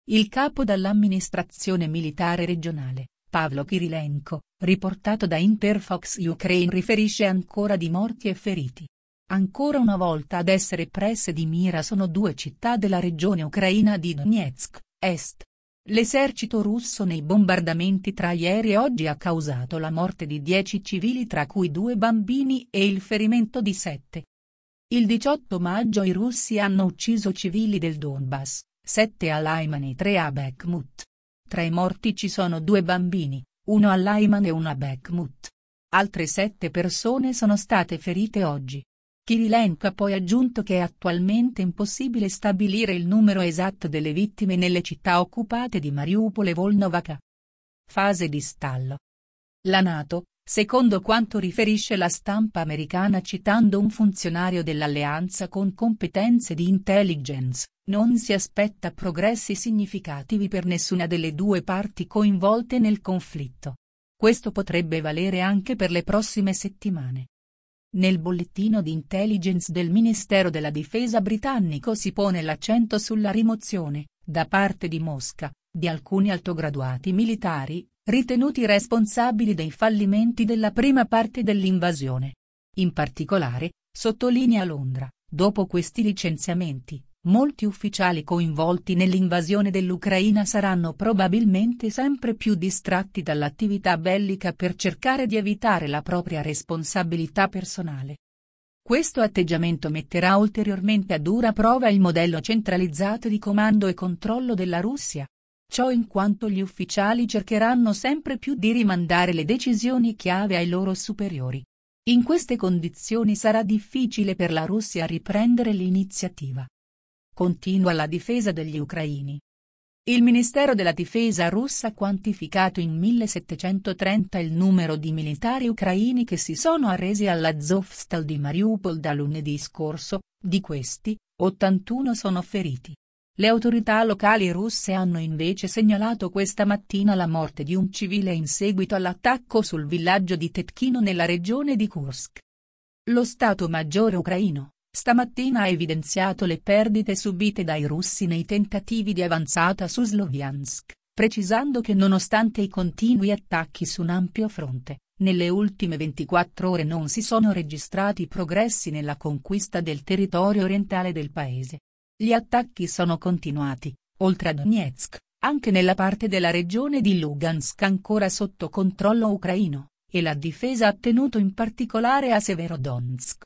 Il capo dell'amministrazione militare regionale, Pavlo Kirilenko, riportato da Interfox Ukraine, riferisce ancora di morti e feriti. Ancora una volta ad essere prese di mira sono due città della regione ucraina di Donetsk, est. L'esercito russo nei bombardamenti tra ieri e oggi ha causato la morte di 10 civili, tra cui 2 bambini, e il ferimento di 7. Il 18 maggio i russi hanno ucciso civili del Donbass, 7 a Lyman e 3 a Bakhmut. Tra i morti ci sono 2 bambini, 1 a Lyman e 1 a Bakhmut. Altre 7 persone sono state ferite oggi. Kirilenko ha poi aggiunto che è attualmente impossibile stabilire il numero esatto delle vittime nelle città occupate di Mariupol e Volnovakha. Fase di stallo. La NATO, secondo quanto riferisce la stampa americana citando un funzionario dell'alleanza con competenze di intelligence, non si aspetta progressi significativi per nessuna delle due parti coinvolte nel conflitto. Questo potrebbe valere anche per le prossime settimane. Nel bollettino di intelligence del Ministero della Difesa britannico si pone l'accento sulla rimozione, da parte di Mosca, di alcuni altograduati militari, ritenuti responsabili dei fallimenti della prima parte dell'invasione. In particolare, sottolinea Londra, dopo questi licenziamenti, molti ufficiali coinvolti nell'invasione dell'Ucraina saranno probabilmente sempre più distratti dall'attività bellica per cercare di evitare la propria responsabilità personale. Questo atteggiamento metterà ulteriormente a dura prova il modello centralizzato di comando e controllo della Russia. Ciò in quanto gli ufficiali cercheranno sempre più di rimandare le decisioni chiave ai loro superiori. In queste condizioni sarà difficile per la Russia riprendere l'iniziativa. Continua la difesa degli ucraini. Il Ministero della Difesa russa ha quantificato in 1730 il numero di militari ucraini che si sono arresi all'Azovstal di Mariupol da lunedì scorso, di questi, 81 sono feriti. Le autorità locali russe hanno invece segnalato questa mattina la morte di un civile in seguito all'attacco sul villaggio di Tetkino nella regione di Kursk. Lo Stato Maggiore ucraino, stamattina ha evidenziato le perdite subite dai russi nei tentativi di avanzata su Sloviansk, precisando che nonostante i continui attacchi su un ampio fronte, nelle ultime 24 ore non si sono registrati progressi nella conquista del territorio orientale del paese. Gli attacchi sono continuati, oltre a Donetsk, anche nella parte della regione di Lugansk ancora sotto controllo ucraino, e la difesa ha tenuto in particolare a Severodonetsk.